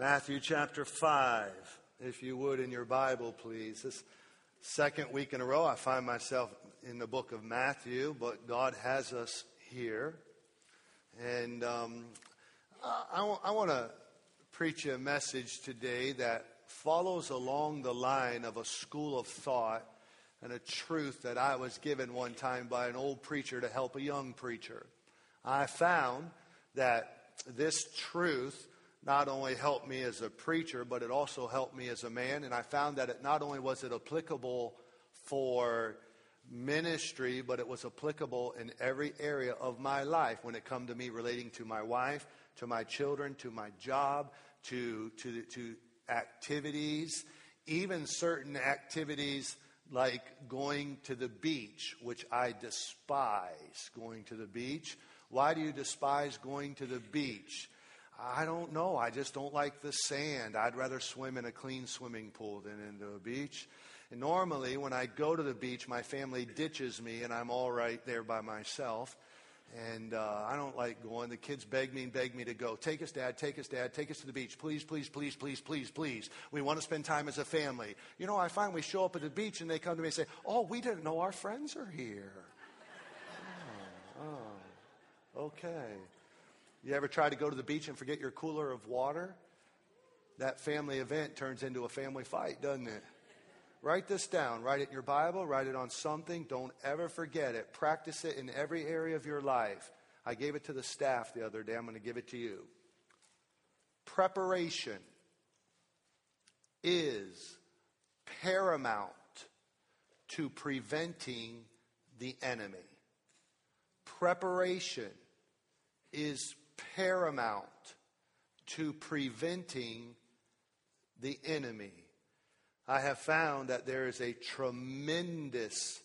Matthew chapter 5, if you would, in your Bible, please. This second week in a row, I find myself in the book of Matthew, but God has us here. And I want to preach a message today that follows along the line of a school of thought and a truth that I was given one time by an old preacher to help a young preacher. I found that this truth not only helped me as a preacher, but it also helped me as a man. And I found that it not only was it applicable for ministry, but it was applicable in every area of my life when it come to me relating to my wife, to my children, to my job, to activities, even certain activities like going to the beach, which I despise going to the beach. Why do you despise going to the beach? I don't know. I just don't like the sand. I'd rather swim in a clean swimming pool than into a beach. And normally when I go to the beach, my family ditches me and I'm all right there by myself. And I don't like going. The kids beg me to go. Take us, Dad. Take us, Dad. Take us to the beach. Please, please, please, please, please, please. We want to spend time as a family. You know, I find we show up at the beach and they come to me and say, oh, we didn't know our friends are here. Okay. You ever try to go to the beach and forget your cooler of water? That family event turns into a family fight, doesn't it? Write this down. Write it in your Bible. Write it on something. Don't ever forget it. Practice it in every area of your life. I gave it to the staff the other day. I'm going to give it to you. Preparation is paramount to preventing the enemy. Preparation is paramount to preventing the enemy. I have found that there is a tremendous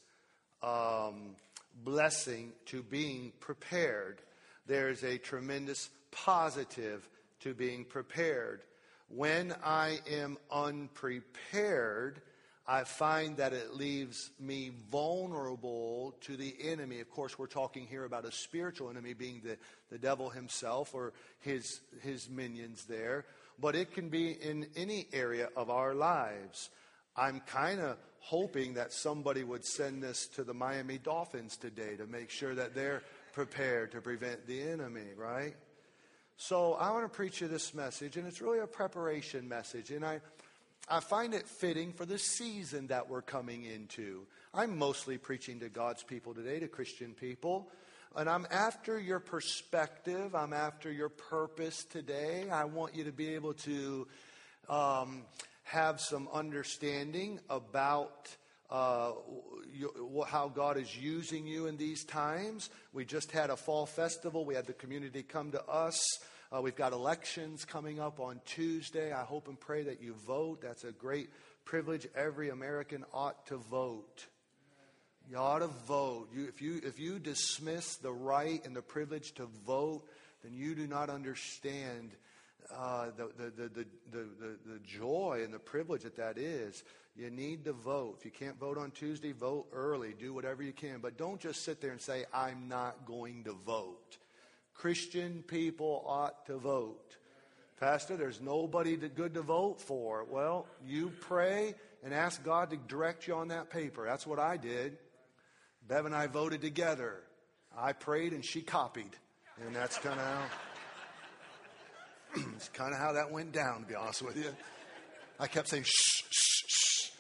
blessing to being prepared. There is a tremendous positive to being prepared. When I am unprepared, I find that it leaves me vulnerable to the enemy. Of course, we're talking here about a spiritual enemy being the devil himself or his minions there. But it can be in any area of our lives. I'm kind of hoping that somebody would send this to the Miami Dolphins today to make sure that they're prepared to prevent the enemy, right? So I want to preach you this message, and it's really a preparation message. And I find it fitting for the season that we're coming into. I'm mostly preaching to God's people today, to Christian people. And I'm after your perspective. I'm after your purpose today. I want you to be able to have some understanding about how God is using you in these times. We just had a fall festival. We had the community come to us. We've got elections coming up on Tuesday. I hope and pray that you vote. That's a great privilege. Every American ought to vote. You ought to vote. If you dismiss the right and the privilege to vote, then you do not understand the joy and the privilege that is. You need to vote. If you can't vote on Tuesday, vote early. Do whatever you can. But don't just sit there and say, I'm not going to vote. Christian people ought to vote. Pastor, there's nobody good to vote for. Well, you pray and ask God to direct you on that paper. That's what I did. Bev and I voted together. I prayed and she copied. And that's kind of it's kind of how that went down, to be honest with you. I kept saying, shh, shh, shh.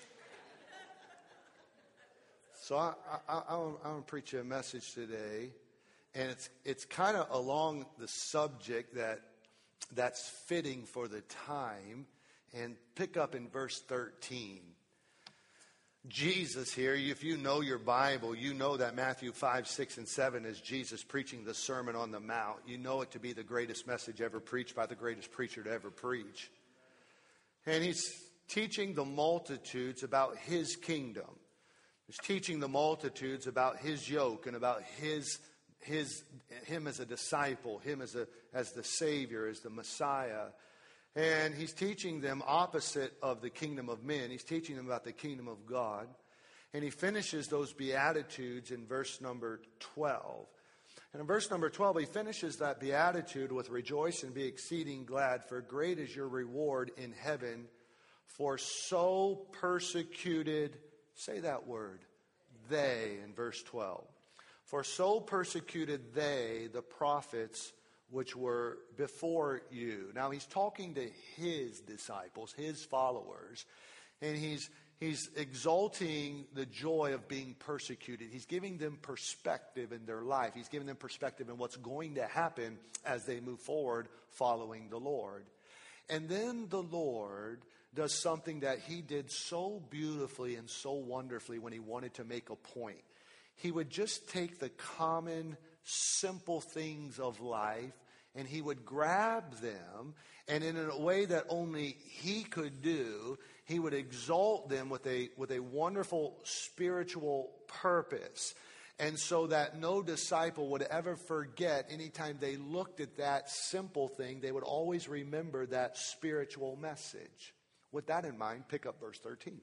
So I'm going to preach you a message today. And it's kind of along the subject that's fitting for the time. And pick up in verse 13. Jesus here, if you know your Bible, you know that Matthew 5, 6, and 7 is Jesus preaching the Sermon on the Mount. You know it to be the greatest message ever preached by the greatest preacher to ever preach. And he's teaching the multitudes about his kingdom. He's teaching the multitudes about his yoke and about him as a disciple, him as the Savior, as the Messiah. And he's teaching them opposite of the kingdom of men. He's teaching them about the kingdom of God. And he finishes those Beatitudes in verse number 12. And in verse number 12, he finishes that beatitude with rejoice and be exceeding glad, for great is your reward in heaven. For so persecuted, say that word, they, in verse 12. For so persecuted they, the prophets, which were before you. Now he's talking to his disciples, his followers, and he's exalting the joy of being persecuted. He's giving them perspective in their life. He's giving them perspective in what's going to happen as they move forward following the Lord. And then the Lord does something that he did so beautifully and so wonderfully when he wanted to make a point. He would just take the common, simple things of life and he would grab them, and in a way that only he could do, he would exalt them with a wonderful spiritual purpose. And so that no disciple would ever forget, anytime they looked at that simple thing, they would always remember that spiritual message. With that in mind, pick up verse 13.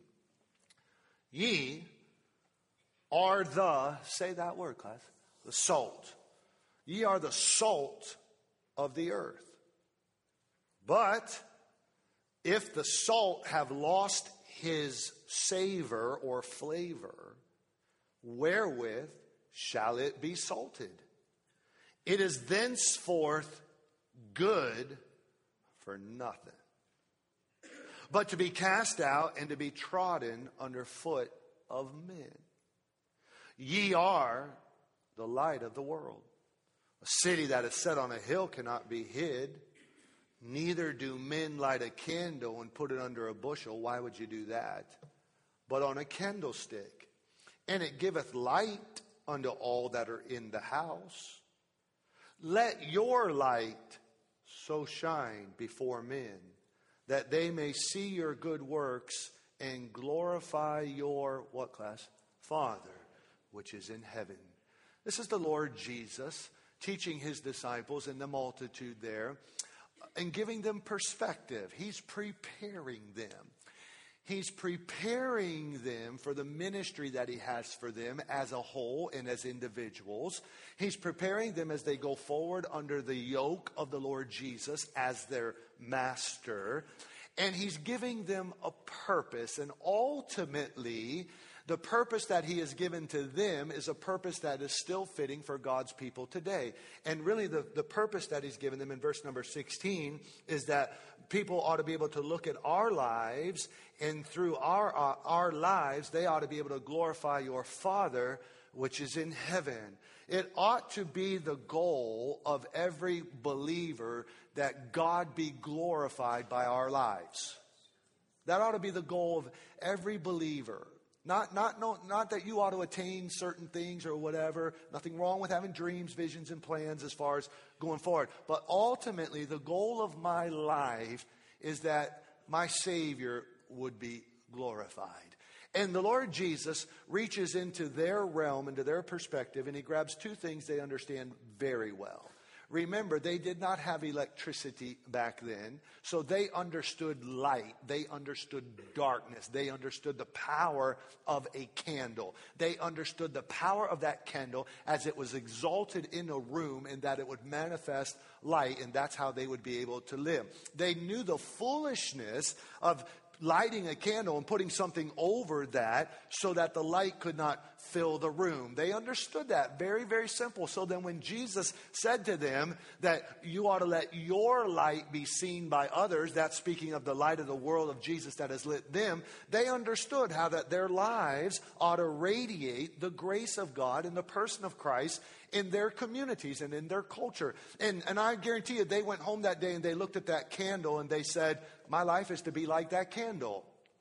Ye are the, say that word, class, the salt. Ye are the salt of the earth. But if the salt have lost his savor or flavor, wherewith shall it be salted? It is thenceforth good for nothing, but to be cast out and to be trodden under foot of men. Ye are the light of the world. A city that is set on a hill cannot be hid. Neither do men light a candle and put it under a bushel. Why would you do that? But on a candlestick. And it giveth light unto all that are in the house. Let your light so shine before men, that they may see your good works and glorify your, what class? Father, which is in heaven. This is the Lord Jesus teaching his disciples and the multitude there and giving them perspective. He's preparing them. He's preparing them for the ministry that he has for them as a whole and as individuals. He's preparing them as they go forward under the yoke of the Lord Jesus as their master. And he's giving them a purpose. And ultimately, the purpose that he has given to them is a purpose that is still fitting for God's people today. And really the purpose that he's given them in verse number 16 is that people ought to be able to look at our lives, and through our lives, they ought to be able to glorify your Father, which is in heaven. It ought to be the goal of every believer that God be glorified by our lives. That ought to be the goal of every believer. Not that you ought to attain certain things or whatever. Nothing wrong with having dreams, visions, and plans as far as going forward. But ultimately, the goal of my life is that my Savior would be glorified. And the Lord Jesus reaches into their realm, into their perspective, and he grabs two things they understand very well. Remember, they did not have electricity back then, so they understood light. They understood darkness. They understood the power of a candle. They understood the power of that candle as it was exalted in a room, and that it would manifest light, and that's how they would be able to live. They knew the foolishness of lighting a candle and putting something over that so that the light could not fill the room. They understood that. Very, very simple. So then when Jesus said to them that you ought to let your light be seen by others, that's speaking of the light of the world of Jesus that has lit them, they understood how that their lives ought to radiate the grace of God in the person of Christ in their communities and in their culture. And I guarantee you, they went home that day and they looked at that candle and they said, my life is to be like that candle.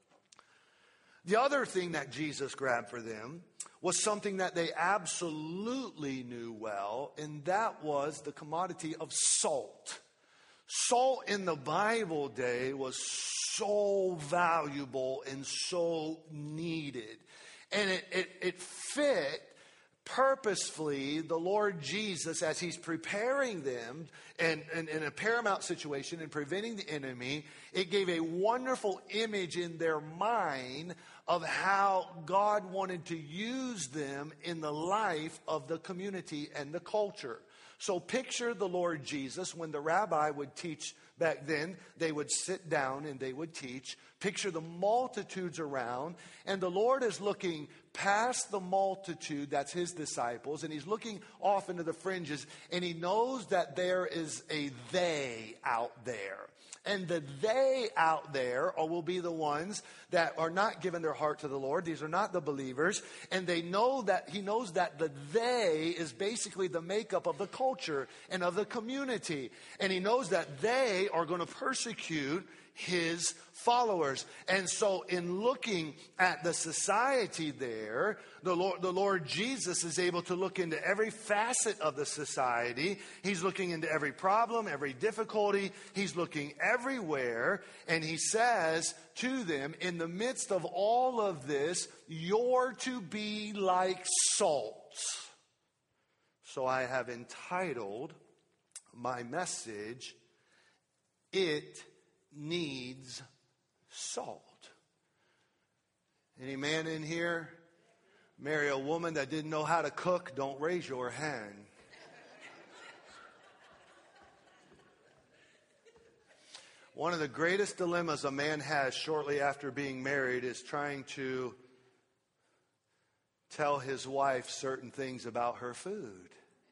The other thing that Jesus grabbed for them was something that they absolutely knew well, and that was the commodity of salt. Salt in the Bible day was so valuable and so needed. And it fit purposefully the Lord Jesus as he's preparing them and in a paramount situation and preventing the enemy. It gave a wonderful image in their mind of how God wanted to use them in the life of the community and the culture. So picture the Lord Jesus. When the rabbi would teach back then, they would sit down and they would teach. Picture the multitudes around, and the Lord is looking past the multitude, that's his disciples, and he's looking off into the fringes, and he knows that there is a they out there. And the they out there will be the ones that are not giving their heart to the Lord. These are not the believers. And they know that he knows that the they is basically the makeup of the culture and of the community. And he knows that they are going to persecute his followers. And so in looking at the society there, the Lord Jesus is able to look into every facet of the society. He's looking into every problem, every difficulty. He's looking everywhere. And he says to them, in the midst of all of this, you're to be like salt. So I have entitled my message, It Needs Salt. Any man in here marry a woman that didn't know how to cook? Don't raise your hand. One of the greatest dilemmas a man has shortly after being married is trying to tell his wife certain things about her food.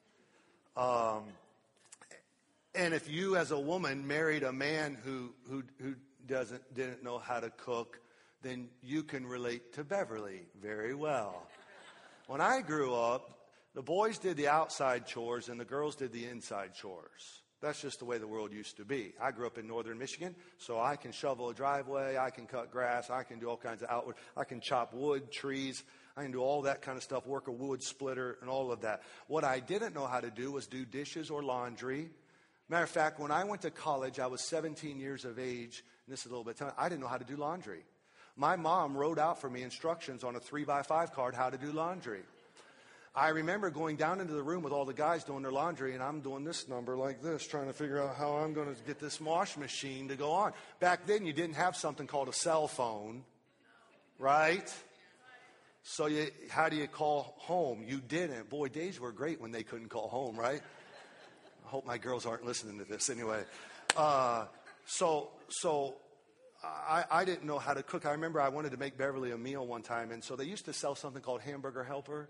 And if you as a woman married a man who didn't know how to cook, then you can relate to Beverly very well. When I grew up, the boys did the outside chores and the girls did the inside chores. That's just the way the world used to be. I grew up in northern Michigan, so I can shovel a driveway, I can cut grass, I can do all kinds of outward, I can chop wood, trees, I can do all that kind of stuff, work a wood splitter and all of that. What I didn't know how to do was do dishes or laundry. Matter of fact, when I went to college, I was 17 years of age, and this is a little bit of time, I didn't know how to do laundry. My mom wrote out for me instructions on a 3x5 card how to do laundry. I remember going down into the room with all the guys doing their laundry, and I'm doing this number like this, trying to figure out how I'm going to get this wash machine to go on. Back then, you didn't have something called a cell phone, right? So how do you call home? You didn't. Boy, days were great when they couldn't call home, right? I hope my girls aren't listening to this anyway. So I didn't know how to cook. I remember I wanted to make Beverly a meal one time, and so they used to sell something called Hamburger Helper.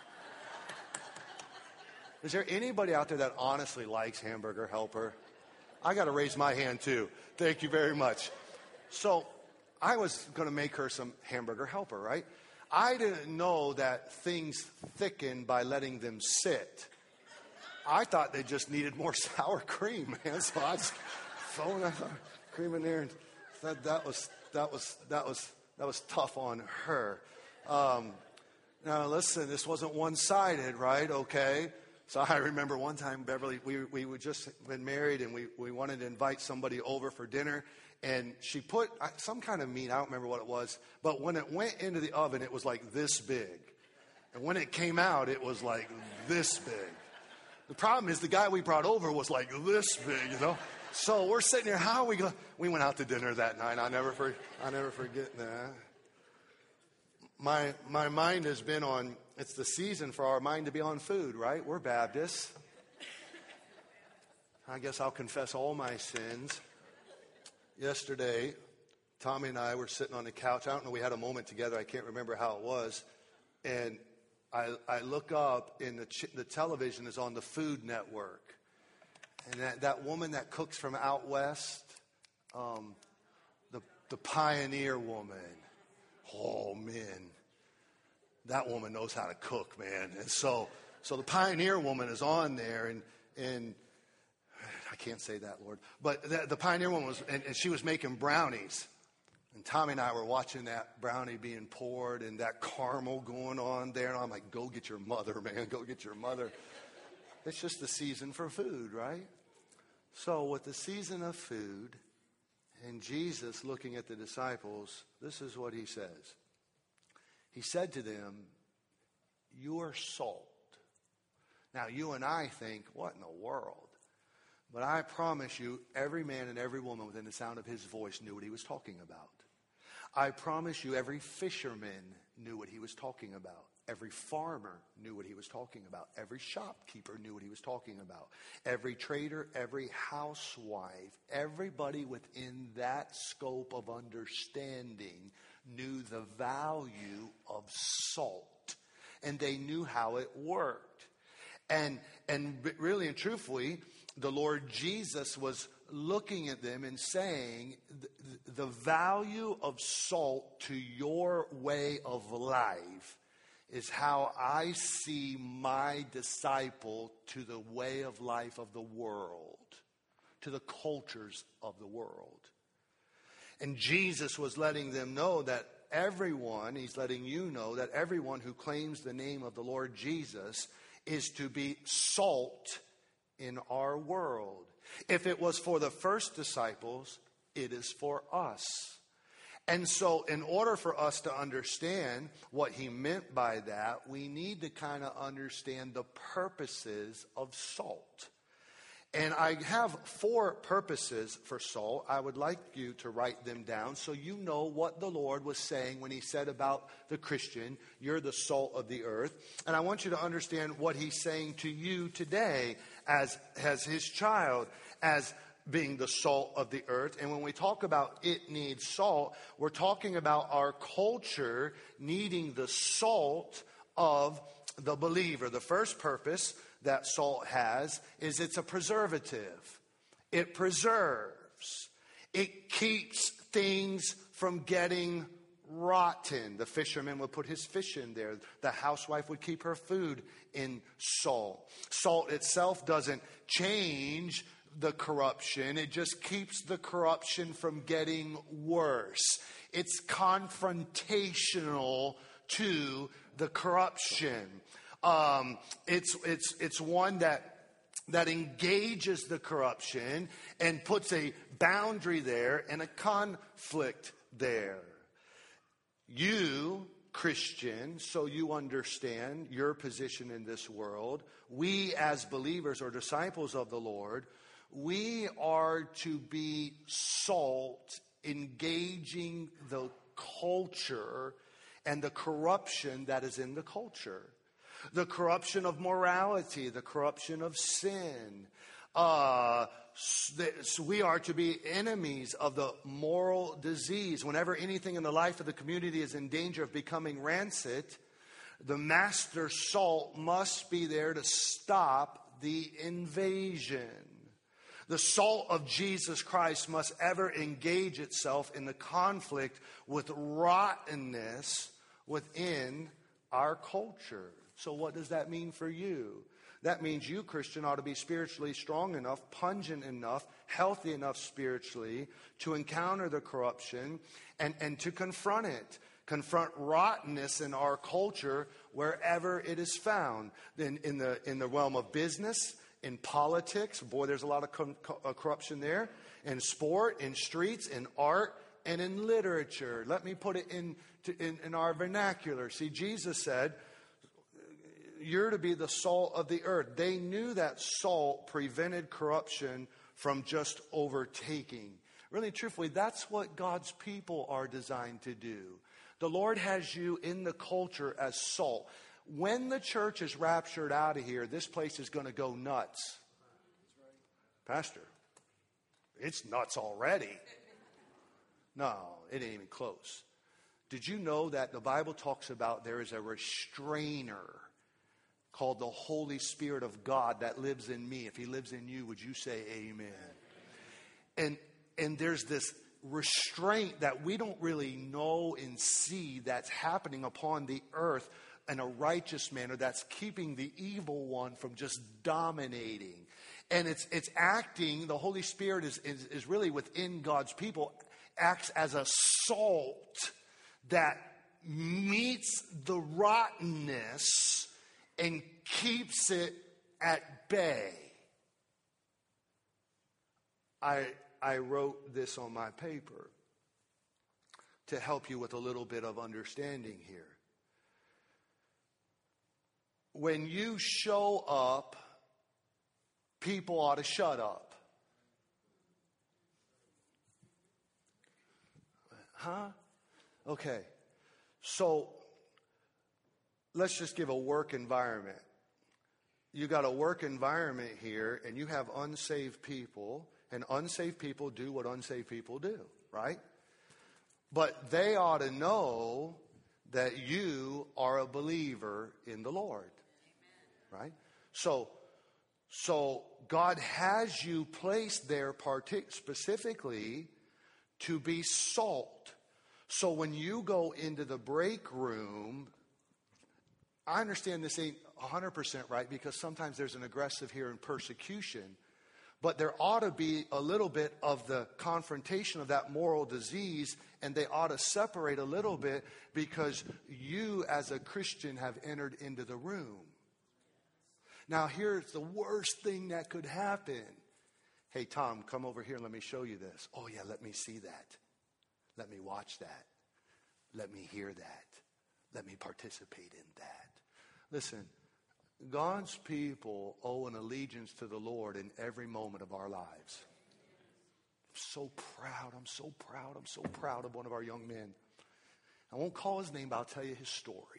Is there anybody out there that honestly likes Hamburger Helper? I got to raise my hand too. Thank you very much. So I was going to make her some Hamburger Helper, right? I didn't know that things thicken by letting them sit. I thought they just needed more sour cream, man. So I just throw that cream in there, and that was tough on her. Now listen, this wasn't one-sided, right? Okay. So I remember one time, Beverly, we would just been married, and we wanted to invite somebody over for dinner, and she put some kind of meat. I don't remember what it was, but when it went into the oven, it was like this big, and when it came out, it was like this big. The problem is the guy we brought over was like this big, you know. So we're sitting here. How are we going? We went out to dinner that night. I never forget that. My mind has been on. It's the season for our mind to be on food, right? We're Baptists. I guess I'll confess all my sins. Yesterday, Tommy and I were sitting on the couch. I don't know. We had a moment together. I can't remember how it was, and I look up, and the television is on the Food Network. And that woman that cooks from out west, the Pioneer woman, oh, man, that woman knows how to cook, man. And so the Pioneer woman is on there, and I can't say that, Lord. But the Pioneer woman was, and she was making brownies. And Tommy and I were watching that brownie being poured and that caramel going on there. And I'm like, go get your mother, man. Go get your mother. It's just the season for food, right? So with the season of food and Jesus looking at the disciples, this is what he says. He said to them, you are salt. Now, you and I think, what in the world? But I promise you, every man and every woman within the sound of his voice knew what he was talking about. I promise you, every fisherman knew what he was talking about. Every farmer knew what he was talking about. Every shopkeeper knew what he was talking about. Every trader, every housewife, everybody within that scope of understanding knew the value of salt. And they knew how it worked. And really and truthfully, the Lord Jesus was looking at them and saying, the value of salt to your way of life is how I see my disciple to the way of life of the world, to the cultures of the world. And Jesus was letting them know that he's letting you know that everyone who claims the name of the Lord Jesus is to be salt in our world. If it was for the first disciples, it is for us. And so in order for us to understand what he meant by that, we need to kind of understand the purposes of salt. And I have 4 purposes for salt. I would like you to write them down so you know what the Lord was saying when he said about the Christian, you're the salt of the earth. And I want you to understand what he's saying to you today as his child, as being the salt of the earth. And when we talk about it needs salt, we're talking about our culture needing the salt of the believer. The first purpose that salt has is it's a preservative. It preserves. It keeps things from getting rotten. The fisherman would put his fish in there. The housewife would keep her food in salt. Salt itself doesn't change the corruption. It just keeps the corruption from getting worse. It's confrontational to the corruption. It's one that engages the corruption and puts a boundary there and a conflict there. You, Christian, so you understand your position in this world, we as believers or disciples of the Lord, we are to be salt, engaging the culture and the corruption that is in the culture. The corruption of morality, the corruption of sin. So we are to be enemies of the moral disease. Whenever anything in the life of the community is in danger of becoming rancid, the master salt must be there to stop the invasion. The salt of Jesus Christ must ever engage itself in the conflict with rottenness within our culture. So what does that mean for you? That means you, Christian, ought to be spiritually strong enough, pungent enough, healthy enough spiritually to encounter the corruption and to confront it. Confront rottenness in our culture wherever it is found. In the realm of business, in politics, boy, there's a lot of corruption there. In sport, in streets, in art, and in literature. Let me put it in our vernacular. See, Jesus said, you're to be the salt of the earth. They knew that salt prevented corruption from just overtaking. Really, truthfully, that's what God's people are designed to do. The Lord has you in the culture as salt. When the church is raptured out of here, this place is going to go nuts. Pastor, it's nuts already. No, it ain't even close. Did you know that the Bible talks about there is a restrainer called the Holy Spirit of God that lives in me? If he lives in you, would you say amen? And there's this restraint that we don't really know and see that's happening upon the earth in a righteous manner that's keeping the evil one from just dominating. And it's acting, the Holy Spirit is really within God's people, acts as a salt that meets the rottenness and keeps it at bay. I wrote this on my paper to help you with a little bit of understanding here. When you show up, people ought to shut up. Huh? Okay. So let's just give a work environment. You got a work environment here, and you have unsaved people, and unsaved people do what unsaved people do, right? But they ought to know that you are a believer in the Lord, right? So God has you placed there specifically to be salt. So when you go into the break room, I understand this ain't 100% right, because sometimes there's an aggressive here in persecution. But there ought to be a little bit of the confrontation of that moral disease, and they ought to separate a little bit, because you as a Christian have entered into the room. Now here's the worst thing that could happen. Hey, Tom, come over here and let me show you this. Oh yeah, let me see that. Let me watch that. Let me hear that. Let me participate in that. Listen, God's people owe an allegiance to the Lord in every moment of our lives. I'm so proud. I'm so proud. I'm so proud of one of our young men. I won't call his name, but I'll tell you his story.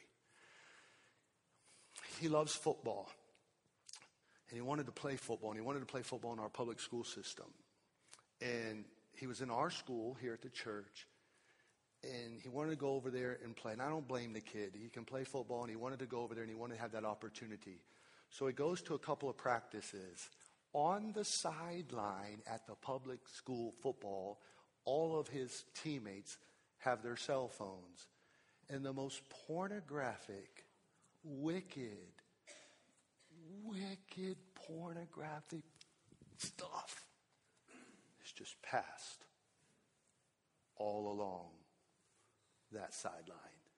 He loves football. And he wanted to play football. And he wanted to play football in our public school system. And he was in our school here at the church. And he wanted to go over there and play. And I don't blame the kid. He can play football, and he wanted to go over there, and he wanted to have that opportunity. So he goes to a couple of practices. On the sideline at the public school football, all of his teammates have their cell phones. And the most pornographic, wicked pornographic stuff is just passed all along that sideline.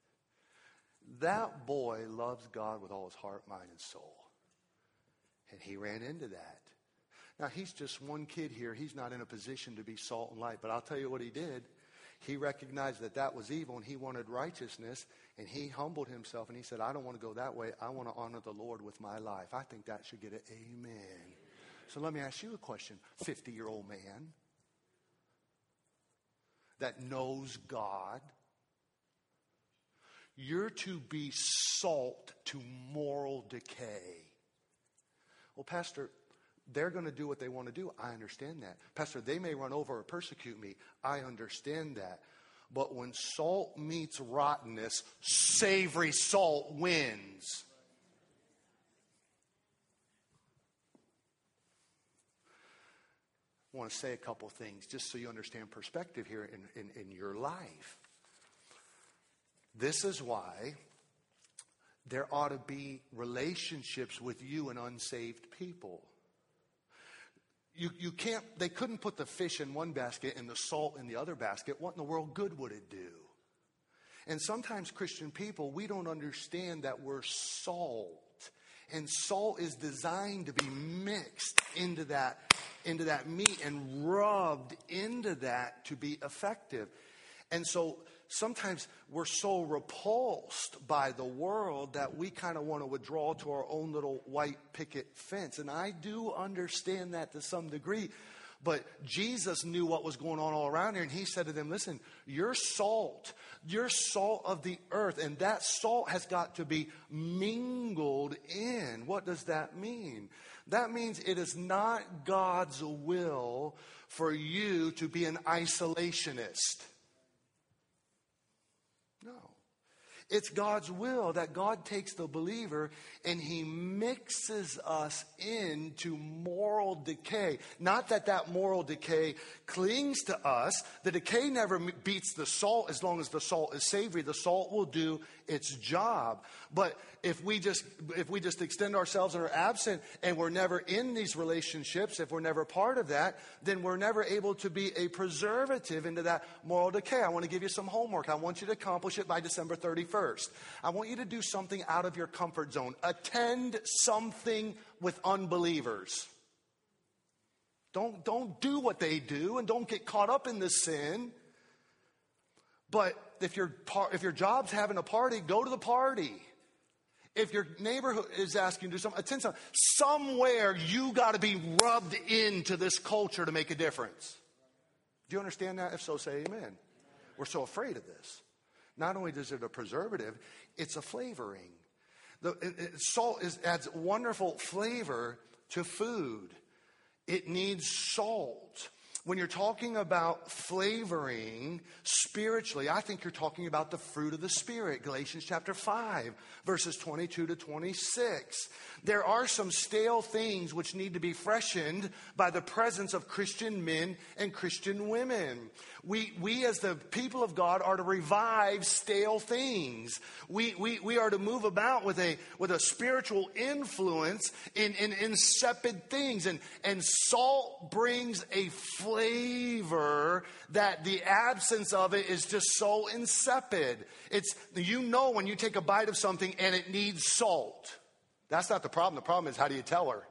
That boy loves God with all his heart, mind, and soul. And he ran into that. Now, he's just one kid here. He's not in a position to be salt and light. But I'll tell you what he did. He recognized that that was evil, and he wanted righteousness. And he humbled himself, and he said, I don't want to go that way. I want to honor the Lord with my life. I think that should get an amen. So let me ask you a question. 50-year-old man that knows God. You're to be salt to moral decay. Well, Pastor, they're going to do what they want to do. I understand that. Pastor, they may run over or persecute me. I understand that. But when salt meets rottenness, savory salt wins. I want to say a couple things just so you understand perspective here in your life. This is why there ought to be relationships with you and unsaved people. You can't, they couldn't put the fish in one basket and the salt in the other basket. What in the world good would it do? And sometimes Christian people, we don't understand that we're salt. And salt is designed to be mixed into that meat and rubbed into that to be effective. And so sometimes we're so repulsed by the world that we kind of want to withdraw to our own little white picket fence. And I do understand that to some degree. But Jesus knew what was going on all around here. And he said to them, listen, you're salt. You're salt of the earth. And that salt has got to be mingled in. What does that mean? That means it is not God's will for you to be an isolationist. No. It's God's will that God takes the believer and he mixes us into moral decay. Not that that moral decay clings to us. The decay never beats the salt as long as the salt is savory. The salt will do its job. But if we just extend ourselves and are absent and we're never in these relationships, if we're never part of that, then we're never able to be a preservative into that moral decay. I want to give you some homework. I want you to accomplish it by December 31st. I want you to do something out of your comfort zone. Attend something with unbelievers. Don't do what they do and don't get caught up in the sin. But if your job's having a party, go to the party. If your neighborhood is asking you to do something, attend something. Somewhere you got to be rubbed into this culture to make a difference. Do you understand that? If so, say amen. We're so afraid of this. Not only is it a preservative, it's a flavoring. Salt adds wonderful flavor to food. It needs salt. When you're talking about flavoring spiritually, I think you're talking about the fruit of the Spirit. Galatians chapter 5, verses 22 to 26. There are some stale things which need to be freshened by the presence of Christian men and Christian women. We as the people of God are to revive stale things. We are to move about with a spiritual influence in insipid things. And salt brings a flavor that the absence of it is just so insipid. When you take a bite of something and it needs salt. That's not the problem. The problem is, how do you tell her?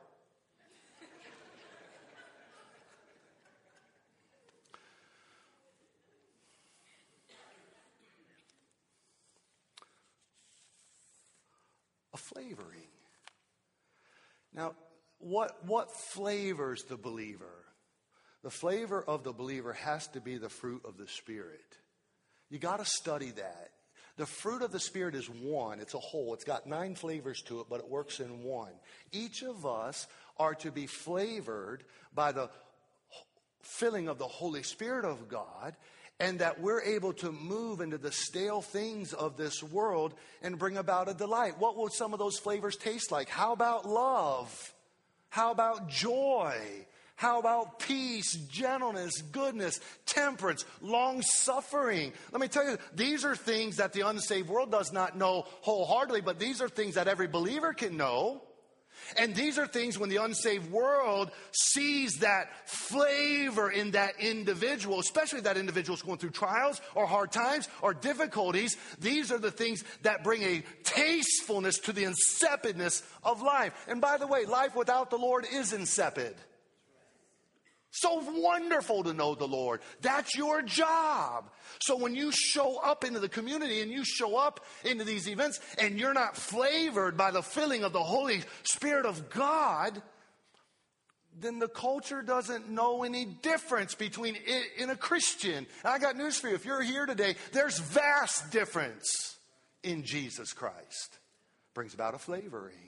A flavoring. Now, what flavors the believer? The flavor of the believer has to be the fruit of the Spirit. You got to study that. The fruit of the Spirit is one. It's a whole. It's got 9 flavors to it, but it works in one. Each of us are to be flavored by the filling of the Holy Spirit of God, and that we're able to move into the stale things of this world and bring about a delight. What will some of those flavors taste like? How about love? How about joy? How about peace, gentleness, goodness, temperance, long-suffering? Let me tell you, these are things that the unsaved world does not know wholeheartedly, but these are things that every believer can know. And these are things when the unsaved world sees that flavor in that individual, especially that individual's going through trials or hard times or difficulties. These are the things that bring a tastefulness to the insipidness of life. And by the way, life without the Lord is insipid. So wonderful to know the Lord. That's your job. So when you show up into the community and you show up into these events and you're not flavored by the filling of the Holy Spirit of God, then the culture doesn't know any difference between it and a Christian. And I got news for you. If you're here today, there's vast difference in Jesus Christ. Brings about a flavoring.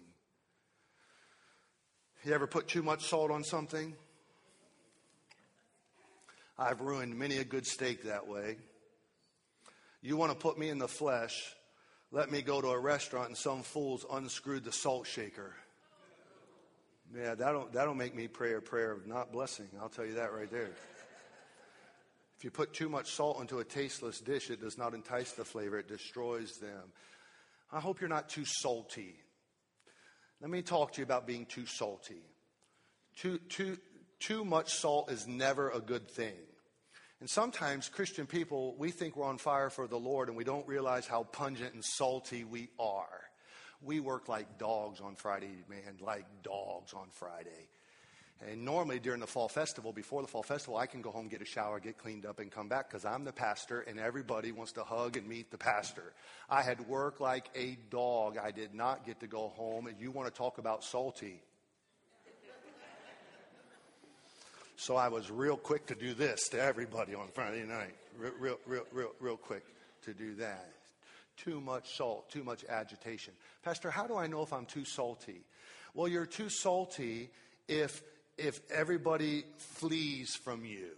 You ever put too much salt on something? I've ruined many a good steak that way. You want to put me in the flesh, let me go to a restaurant and some fools unscrewed the salt shaker. Yeah, that'll make me pray a prayer of not blessing. I'll tell you that right there. If you put too much salt into a tasteless dish, it does not entice the flavor, it destroys them. I hope you're not too salty. Let me talk to you about being too salty. Too much salt is never a good thing. And sometimes Christian people, we think we're on fire for the Lord and we don't realize how pungent and salty we are. We work like dogs on Friday, man, like dogs on Friday. And normally during the fall festival, before the fall festival, I can go home, get a shower, get cleaned up, and come back because I'm the pastor and everybody wants to hug and meet the pastor. I had worked like a dog. I did not get to go home. And you want to talk about salty. So I was real quick to do this to everybody on Friday night. Real quick to do that. Too much salt, too much agitation. Pastor, how do I know if I'm too salty? Well, you're too salty if everybody flees from you.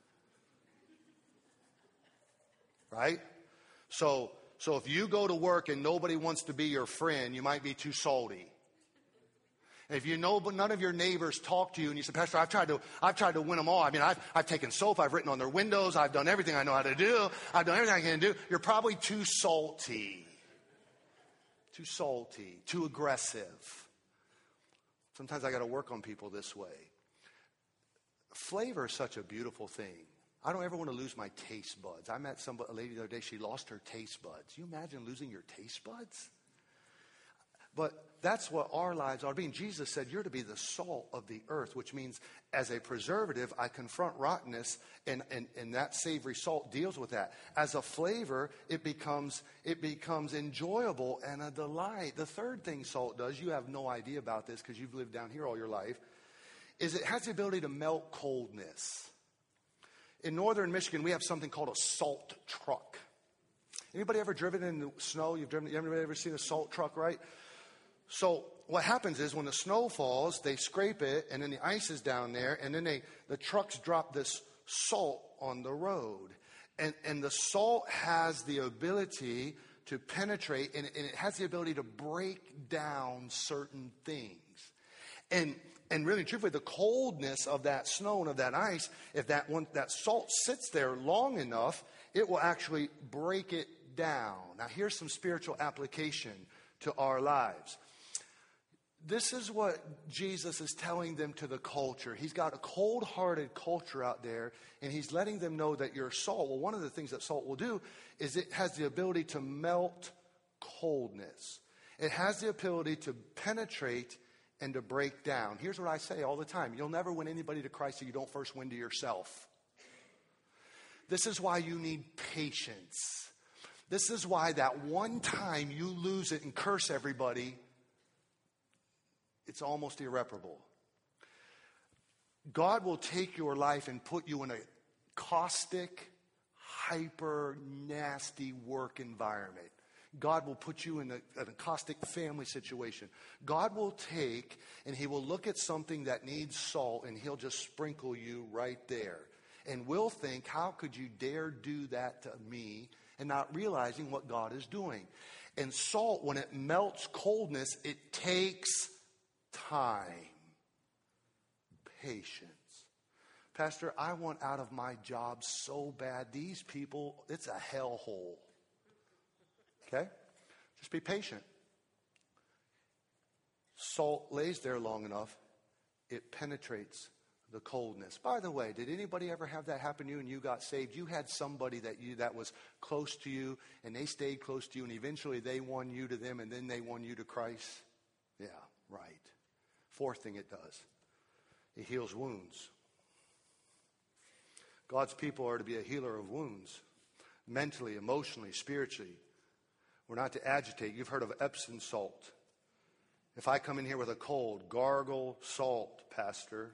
Right? So if you go to work and nobody wants to be your friend, you might be too salty. If you know, but none of your neighbors talk to you, and you say, Pastor, I've tried to win them all. I mean, I've taken soap, I've written on their windows, I've done everything I know how to do, I've done everything I can do. You're probably too salty, too aggressive. Sometimes I got to work on people this way. Flavor is such a beautiful thing. I don't ever want to lose my taste buds. I met a lady the other day, she lost her taste buds. You imagine losing your taste buds? But that's what our lives are being. Jesus said, you're to be the salt of the earth, which means as a preservative, I confront rottenness, and that savory salt deals with that. As a flavor, it becomes enjoyable and a delight. The third thing salt does, you have no idea about this because you've lived down here all your life, is it has the ability to melt coldness. In northern Michigan, we have something called a salt truck. Anybody ever driven in the snow? Anybody ever seen a salt truck, right? So what happens is when the snow falls, they scrape it, and then the ice is down there, and then the trucks drop this salt on the road. And the salt has the ability to penetrate, and it has the ability to break down certain things. And really, truthfully, the coldness of that snow and of that ice, if that salt sits there long enough, it will actually break it down. Now, here's some spiritual application to our lives. This is what Jesus is telling them to the culture. He's got a cold-hearted culture out there, and he's letting them know that you're salt. Well, one of the things that salt will do is it has the ability to melt coldness. It has the ability to penetrate and to break down. Here's what I say all the time. You'll never win anybody to Christ if you don't first win to yourself. This is why you need patience. This is why that one time you lose it and curse everybody, it's almost irreparable. God will take your life and put you in a caustic, hyper, nasty work environment. God will put you in a caustic family situation. God will take and he will look at something that needs salt and he'll just sprinkle you right there. And we'll think, how could you dare do that to me? And not realizing what God is doing. And salt, when it melts coldness, it takes time, patience. Pastor, I want out of my job so bad. These people, it's a hellhole. Okay? Just be patient. Salt lays there long enough, it penetrates the coldness. By the way, did anybody ever have that happen to you and you got saved? You had somebody that was close to you and they stayed close to you and eventually they won you to them and then they won you to Christ? Yeah, right. Fourth thing it does, it heals wounds. God's people are to be a healer of wounds, mentally, emotionally, spiritually. We're not to agitate. You've heard of Epsom salt. If I come in here with a cold, gargle salt, Pastor.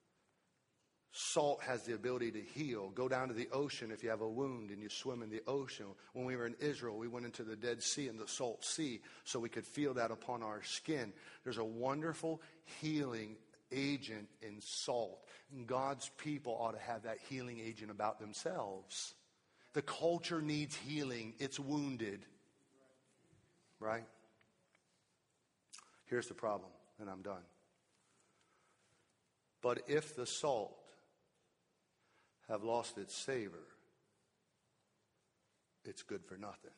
Salt has the ability to heal. Go down to the ocean if you have a wound and you swim in the ocean. When we were in Israel, we went into the Dead Sea and the Salt Sea so we could feel that upon our skin. There's a wonderful healing agent in salt. And God's people ought to have that healing agent about themselves. The culture needs healing. It's wounded. Right? Here's the problem, and I'm done. But if the salt have lost its savor, it's good for nothing.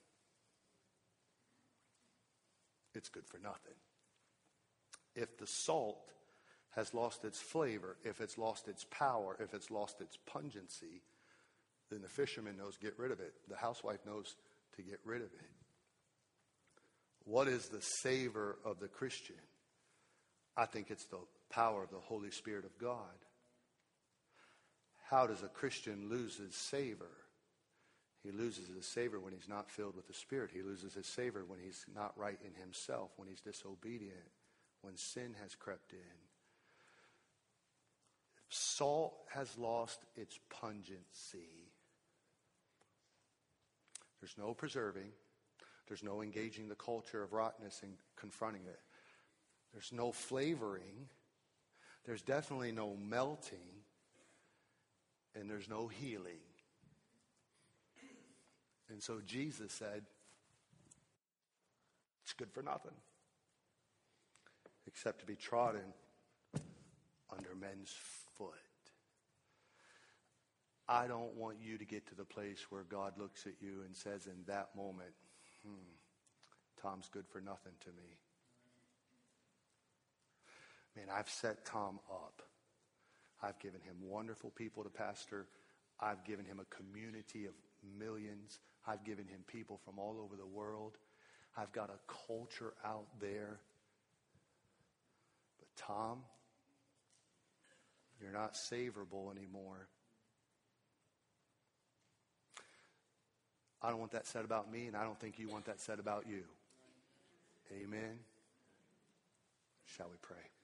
It's good for nothing. If the salt has lost its flavor, if it's lost its power, if it's lost its pungency, then the fisherman knows to get rid of it. The housewife knows to get rid of it. What is the savor of the Christian? I think it's the power of the Holy Spirit of God. How does a Christian lose his savor? He loses his savor when he's not filled with the Spirit. He loses his savor when he's not right in himself, when he's disobedient, when sin has crept in. If salt has lost its pungency, there's no preserving. There's no engaging the culture of rottenness and confronting it. There's no flavoring. There's definitely no melting. And there's no healing. And so Jesus said, it's good for nothing. Except to be trodden under men's foot. I don't want you to get to the place where God looks at you and says in that moment, Tom's good for nothing to me. Man, I've set Tom up. I've given him wonderful people to pastor. I've given him a community of millions. I've given him people from all over the world. I've got a culture out there. But Tom, you're not savorable anymore. I don't want that said about me, and I don't think you want that said about you. Amen. Shall we pray?